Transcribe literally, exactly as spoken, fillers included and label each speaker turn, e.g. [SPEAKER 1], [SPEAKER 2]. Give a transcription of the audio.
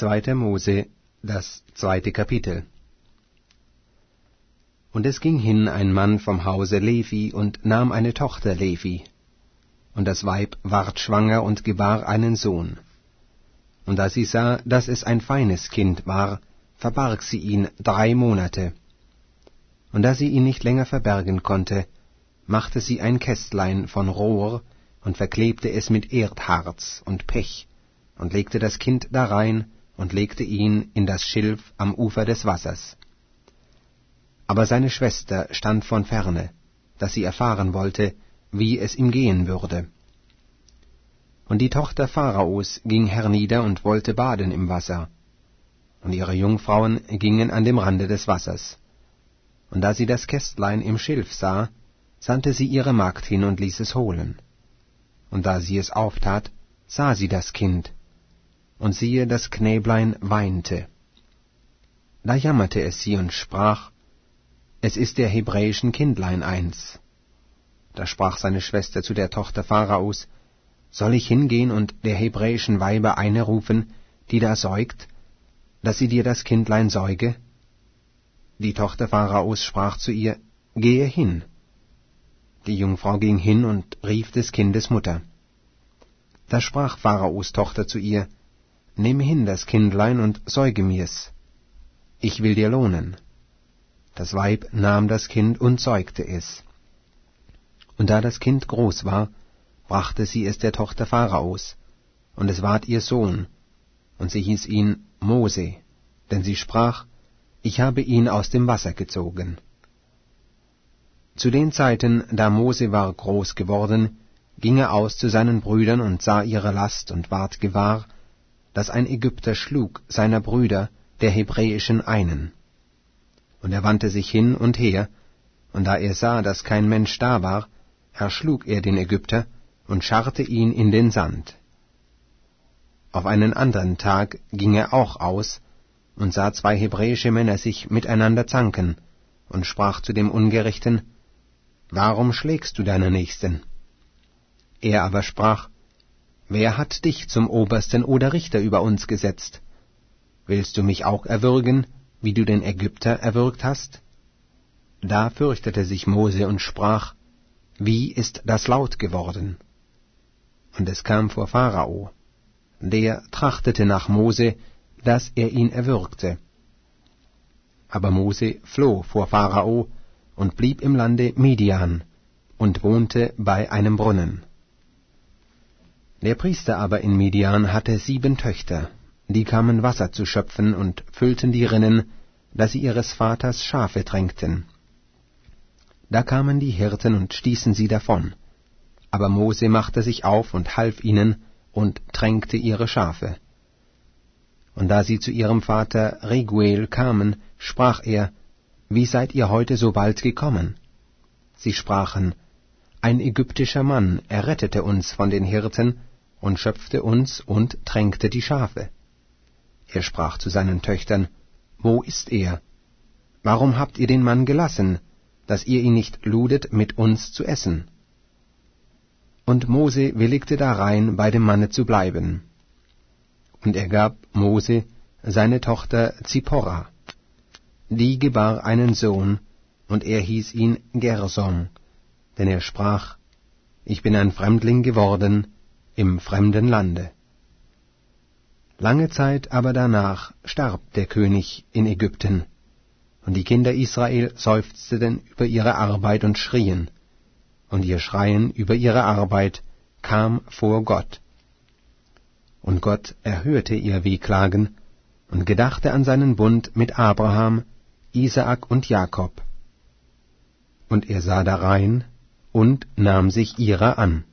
[SPEAKER 1] Zweiter Mose, das zweite Kapitel. Und es ging hin ein Mann vom Hause Levi und nahm eine Tochter Levi. Und das Weib ward schwanger und gebar einen Sohn. Und da sie sah, dass es ein feines Kind war, verbarg sie ihn drei Monate. Und da sie ihn nicht länger verbergen konnte, machte sie ein Kästlein von Rohr und verklebte es mit Erdharz und Pech und legte das Kind darein und legte ihn in das Schilf am Ufer des Wassers. Aber seine Schwester stand von ferne, dass sie erfahren wollte, wie es ihm gehen würde. Und die Tochter Pharaos ging hernieder und wollte baden im Wasser. Und ihre Jungfrauen gingen an dem Rande des Wassers. Und da sie das Kästlein im Schilf sah, sandte sie ihre Magd hin und ließ es holen. Und da sie es auftat, sah sie das Kind, und siehe, das Knäblein weinte. Da jammerte es sie und sprach, es ist der hebräischen Kindlein eins. Da sprach seine Schwester zu der Tochter Pharaos, soll ich hingehen und der hebräischen Weiber eine rufen, die da säugt, dass sie dir das Kindlein säuge? Die Tochter Pharaos sprach zu ihr, gehe hin. Die Jungfrau ging hin und rief des Kindes Mutter. Da sprach Pharaos Tochter zu ihr, nimm hin das Kindlein und säuge mir's. Ich will dir lohnen. Das Weib nahm das Kind und säugte es. Und da das Kind groß war, brachte sie es der Tochter Pharaos, und es ward ihr Sohn, und sie hieß ihn Mose, denn sie sprach, ich habe ihn aus dem Wasser gezogen. Zu den Zeiten, da Mose war groß geworden, ging er aus zu seinen Brüdern und sah ihre Last und ward gewahr, dass ein Ägypter schlug seiner Brüder, der hebräischen einen. Und er wandte sich hin und her, und da er sah, dass kein Mensch da war, erschlug er den Ägypter und scharrte ihn in den Sand. Auf einen anderen Tag ging er auch aus und sah zwei hebräische Männer sich miteinander zanken und sprach zu dem Ungerechten, warum schlägst du deinen Nächsten? Er aber sprach, wer hat dich zum Obersten oder Richter über uns gesetzt? Willst du mich auch erwürgen, wie du den Ägypter erwürgt hast? Da fürchtete sich Mose und sprach, wie ist das laut geworden? Und es kam vor Pharao. Der trachtete nach Mose, dass er ihn erwürgte. Aber Mose floh vor Pharao und blieb im Lande Midian und wohnte bei einem Brunnen. Der Priester aber in Midian hatte sieben Töchter, die kamen Wasser zu schöpfen und füllten die Rinnen, dass sie ihres Vaters Schafe tränkten. Da kamen die Hirten und stießen sie davon. Aber Mose machte sich auf und half ihnen und tränkte ihre Schafe. Und da sie zu ihrem Vater Reguel kamen, sprach er, wie seid ihr heute so bald gekommen? Sie sprachen, ein ägyptischer Mann errettete uns von den Hirten und schöpfte uns und tränkte die Schafe. Er sprach zu seinen Töchtern, wo ist er? Warum habt ihr den Mann gelassen, dass ihr ihn nicht ludet, mit uns zu essen? Und Mose willigte darein, bei dem Manne zu bleiben. Und er gab Mose seine Tochter Zipporah. Die gebar einen Sohn, und er hieß ihn Gersom, denn er sprach, ich bin ein Fremdling geworden im fremden Lande. Lange Zeit aber danach starb der König in Ägypten, und die Kinder Israel seufzten über ihre Arbeit und schrien, und ihr Schreien über ihre Arbeit kam vor Gott. Und Gott erhörte ihr Wehklagen und gedachte an seinen Bund mit Abraham, Isaak und Jakob. Und er sah darein und nahm sich ihrer an.